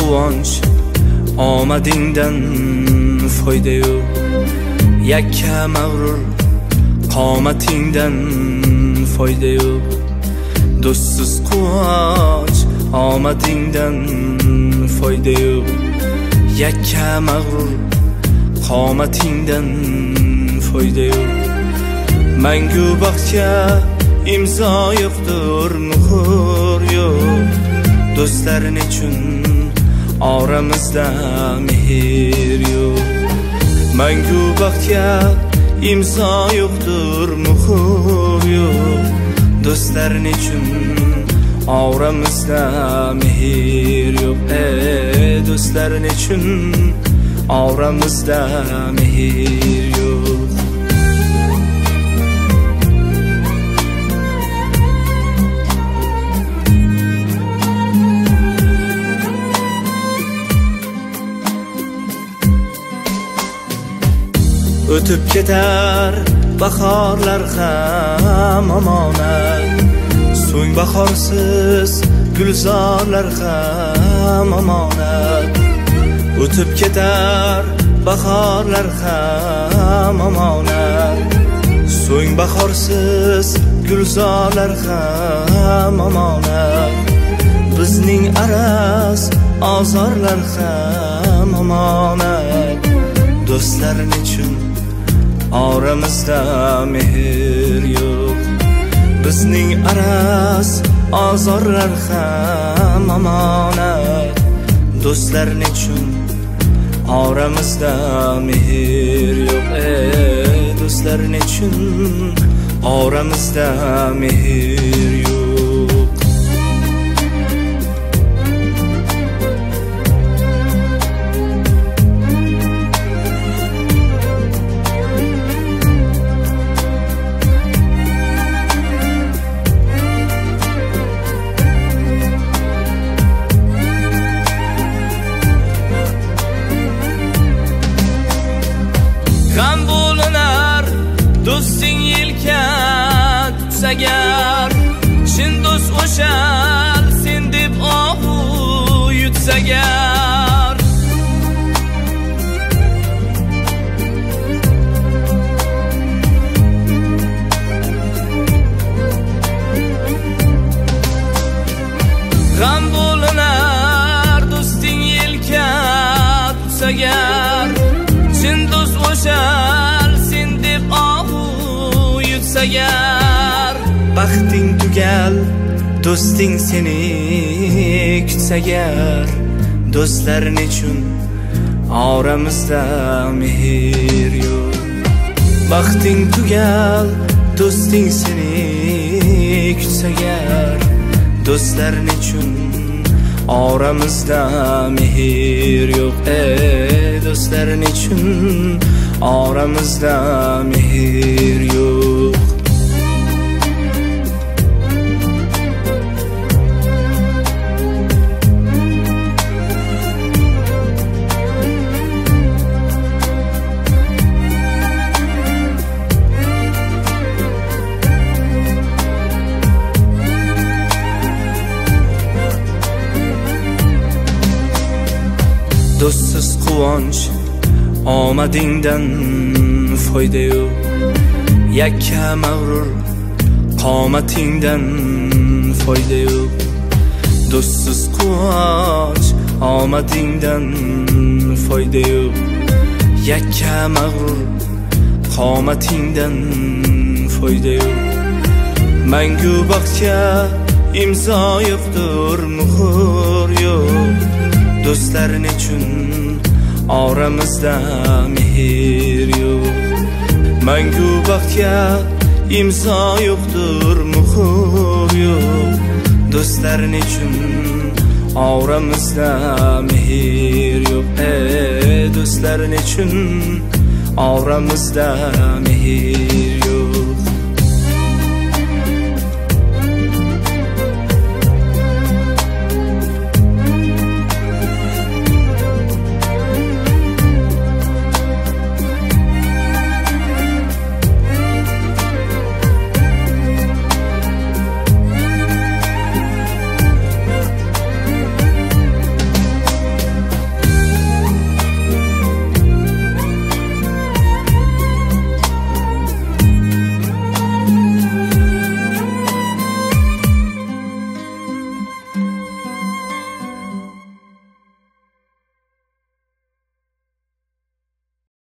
quvonch omadingdan foyda yo'q. Yakka mag'rur qomatingdan foyda yo'q. Do'stsiz quvonch omadingdan foyda yo'q. Yakka mag'rur qomatingdan foyda yo'q. Mangu baxtga imzo yo'qdir, muhr yo'q. Do'stlaring uchun oramizda mehr yo'q. Mangu baxtga imzo yo'qdir, muhr yo'q. Do'stlaring uchun oramizda mehr yo'q. Do'stlaring uchun oramizda mehr yo'q. O'tib ketar bahorlar ham omonat, so'ng bahorsiz gulzorlar ham omonat. O'tib ketar bahorlar ham omonat, so'ng bahorsiz gulzorlar ham omonat. Bizning araz ozorlar ham omonat. Do'stlaring uchun oramizda mehr yo'q. Bizning araz ozorlar ham omonat. Do'stlaring uchun oramizda mehr yo'q. Do'stlaring uchun oramizda mehr yo'q. G'am bo'linar do'sting yelka tutsagar, chin do'st o'shal sen deb ohu yutsagar. G'am bo'linar do'sting yelka tutsagar, chin do'st o'shal sen deb ohu yutsagar. Baxting tugal do'sting seni kutsagar, do'stlaring uchun oramizda mehr yo'q. Baxting tugal do'sting seni kutsagar, do'stlaring uchun oramizda mehr yo'q. Do'stlaring uchun oramizda mehr yo'q. Do'stsiz quvonch omadingdan foyda yo'q. Yakka mag'rur qomatingdan foyda yo'q. Do'stsiz quvonch omadingdan foyda yo'q. Yakka mag'rur qomatingdan foyda yo'q. Mangu baxtga imzo yo'qdir, muhr yo'q. Do'stlaring uchun oramizda mehr yo'q. Mangu baxtga imzo yo'qdir, muhr yo'q. Do'stlaring uchun oramizda mehr yo'q. Do'stlaring uchun oramizda mehr